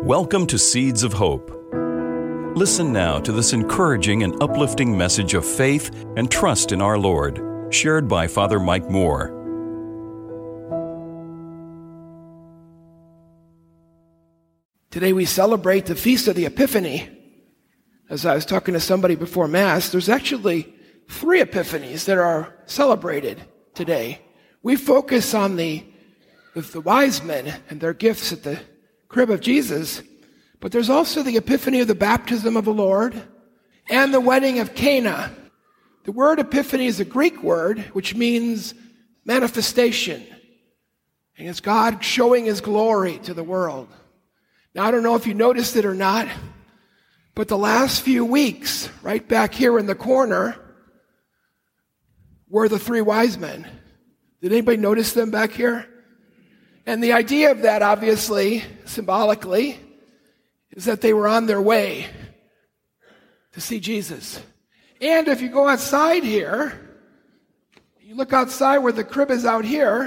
Welcome to Seeds of Hope. Listen now to this encouraging and uplifting message of faith and trust in our Lord, shared by Father Mike Moore. Today we celebrate the Feast of the Epiphany. As I was talking to somebody before Mass, there's actually 3 Epiphanies that are celebrated today. We focus on the wise men and their gifts at the crib of Jesus, but there's also the Epiphany of the baptism of the Lord and the wedding of Cana. The word Epiphany is a Greek word which means manifestation, and it's God showing His glory to the world. Now, I don't know if you noticed it or not, but the last few weeks, right back here in the corner, were the 3 wise men. Did anybody notice them back here? And the idea of that, obviously, symbolically, is that they were on their way to see Jesus. And if you go outside here, you look outside where the crib is out here,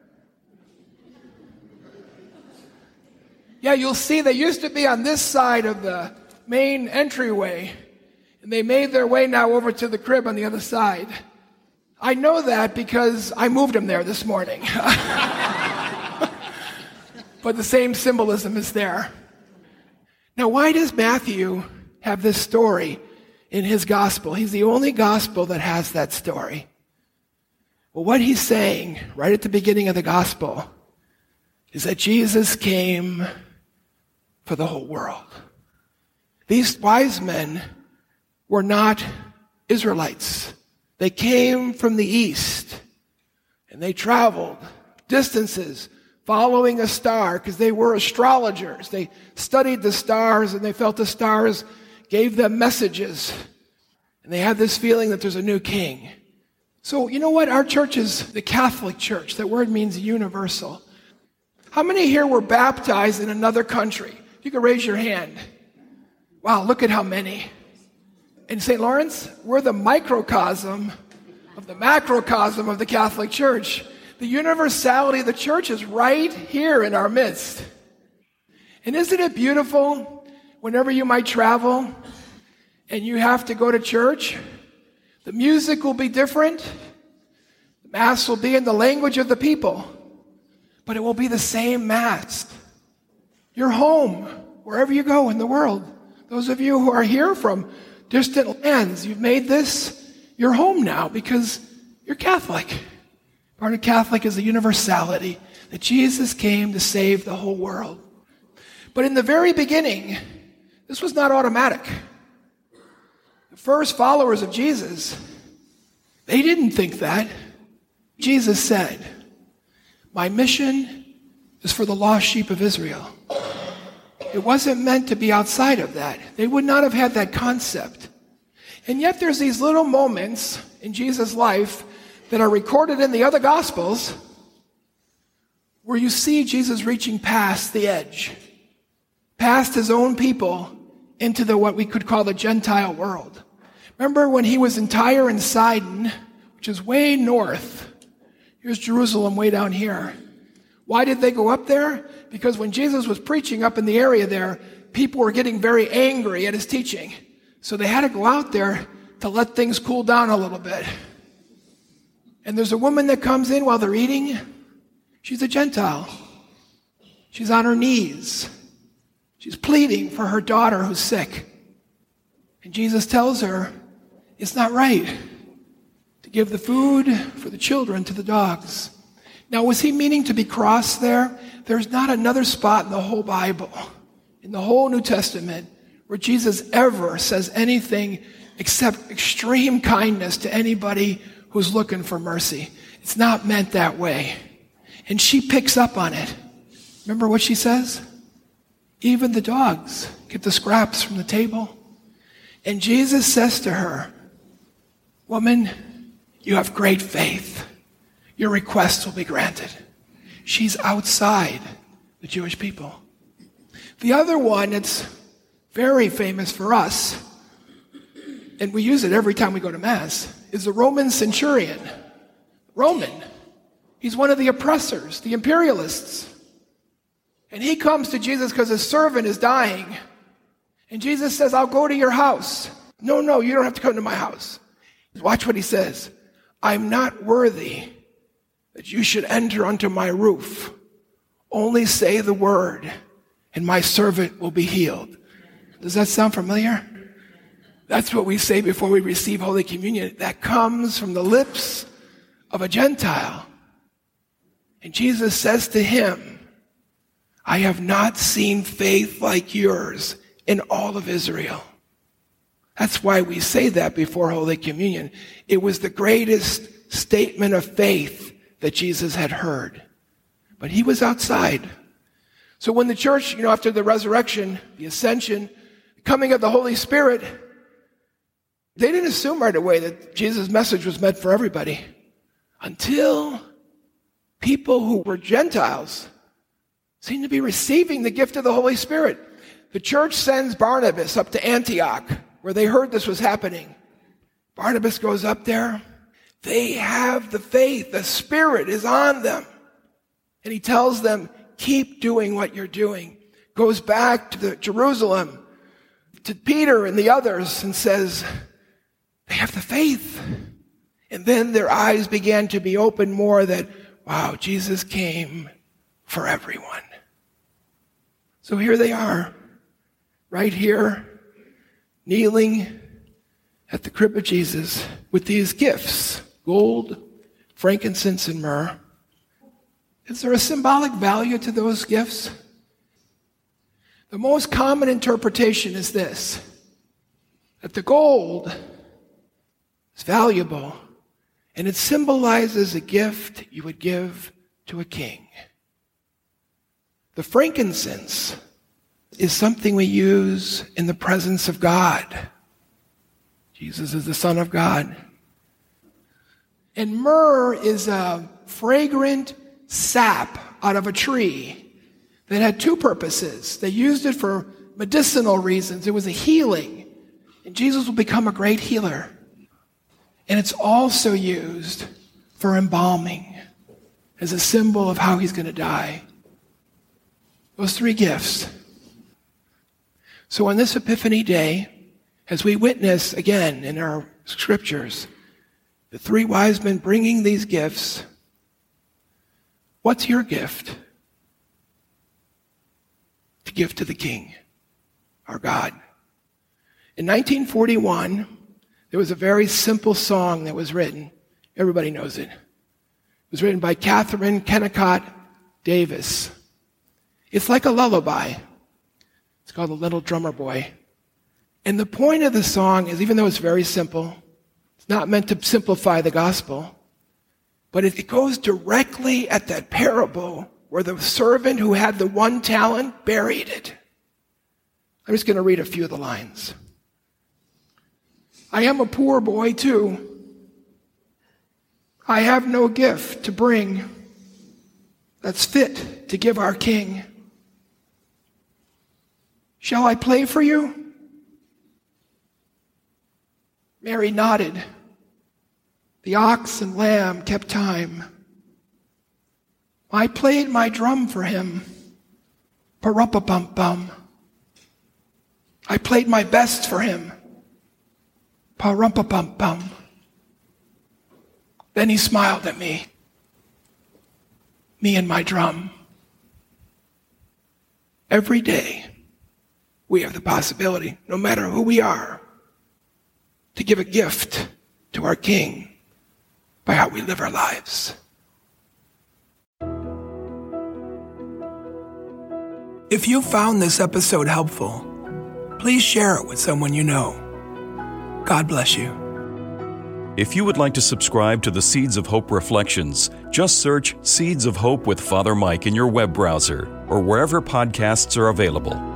yeah, you'll see they used to be on this side of the main entryway, and they made their way now over to the crib on the other side. I know that because I moved them there this morning. But the same symbolism is there. Now, why does Matthew have this story in his gospel? He's the only gospel that has that story. Well, what he's saying right at the beginning of the gospel is that Jesus came for the whole world. These wise men were not Israelites. They came from the east, and they traveled distances following a star because they were astrologers. They studied the stars, and they felt the stars gave them messages. And they had this feeling that there's a new king. So, you know what? Our church is the Catholic Church. That word means universal. How many here were baptized in another country? You can raise your hand. Wow, look at how many. In St. Lawrence, we're the microcosm of the macrocosm of the Catholic Church. The universality of the church is right here in our midst. And isn't it beautiful whenever you might travel and you have to go to church? The music will be different. The Mass will be in the language of the people. But it will be the same Mass. You're home, wherever you go in the world. Those of you who are here from distant lands, you've made this your home now because you're Catholic. Part of Catholic is the universality, that Jesus came to save the whole world. But in the very beginning, this was not automatic. The first followers of Jesus, they didn't think that. Jesus said, "My mission is for the lost sheep of Israel." It wasn't meant to be outside of that. They would not have had that concept. And yet there's these little moments in Jesus' life that are recorded in the other Gospels where you see Jesus reaching past the edge, past his own people into what we could call the Gentile world. Remember when he was in Tyre and Sidon, which is way north. Here's Jerusalem way down here. Why did they go up there? Because when Jesus was preaching up in the area there, people were getting very angry at his teaching. So they had to go out there to let things cool down a little bit. And there's a woman that comes in while they're eating. She's a Gentile. She's on her knees. She's pleading for her daughter who's sick. And Jesus tells her, it's not right to give the food for the children to the dogs. Now, was he meaning to be cross there? There's not another spot in the whole Bible, in the whole New Testament, where Jesus ever says anything except extreme kindness to anybody who's looking for mercy. It's not meant that way. And she picks up on it. Remember what she says? Even the dogs get the scraps from the table. And Jesus says to her, "Woman, you have great faith. Your request will be granted." She's outside the Jewish people. The other one that's very famous for us, and we use it every time we go to Mass, is the Roman centurion. Roman. He's one of the oppressors, the imperialists. And he comes to Jesus because his servant is dying. And Jesus says, I'll go to your house. No, you don't have to come to my house. Watch what he says. I'm not worthy that you should enter unto my roof. Only say the word, and my servant will be healed. Does that sound familiar? That's what we say before we receive Holy Communion. That comes from the lips of a Gentile. And Jesus says to him, I have not seen faith like yours in all of Israel. That's why we say that before Holy Communion. It was the greatest statement of faith that Jesus had heard. But he was outside. So when the church, after the resurrection, the ascension, the coming of the Holy Spirit, they didn't assume right away that Jesus' message was meant for everybody. Until people who were Gentiles seemed to be receiving the gift of the Holy Spirit. The church sends Barnabas up to Antioch, where they heard this was happening. Barnabas goes up there. They have the faith. The Spirit is on them. And he tells them, keep doing what you're doing. Goes back to Jerusalem, to Peter and the others, and says, they have the faith. And then their eyes began to be opened more that, wow, Jesus came for everyone. So here they are, right here, kneeling at the crib of Jesus with these gifts, gold, frankincense, and myrrh. Is there a symbolic value to those gifts? The most common interpretation is this, that the gold is valuable and it symbolizes a gift you would give to a king. The frankincense is something we use in the presence of God. Jesus is the Son of God. And myrrh is a fragrant sap out of a tree that had two purposes. They used it for medicinal reasons. It was a healing. And Jesus will become a great healer. And it's also used for embalming as a symbol of how he's going to die. Those three gifts. So on this Epiphany Day, as we witness again in our scriptures, the three wise men bringing these gifts, what's your gift to give to the King, our God? In 1941, there was a very simple song that was written. Everybody knows it. It was written by Catherine Kennicott Davis. It's like a lullaby. It's called The Little Drummer Boy. And the point of the song is, even though it's very simple, it's not meant to simplify the gospel, but it goes directly at that parable where the servant who had the one talent buried it. I'm just going to read a few of the lines. I am a poor boy too. I have no gift to bring that's fit to give our King. Shall I play for you? Mary nodded. The ox and lamb kept time. I played my drum for him. Pa-rumpa-bum-bum. I played my best for him. Pa-rumpa-bum-bum. Then he smiled at me and my drum. Every day, we have the possibility, no matter who we are, to give a gift to our King by how we live our lives. If you found this episode helpful, please share it with someone you know. God bless you. If you would like to subscribe to the Seeds of Hope Reflections, just search Seeds of Hope with Father Mike in your web browser or wherever podcasts are available.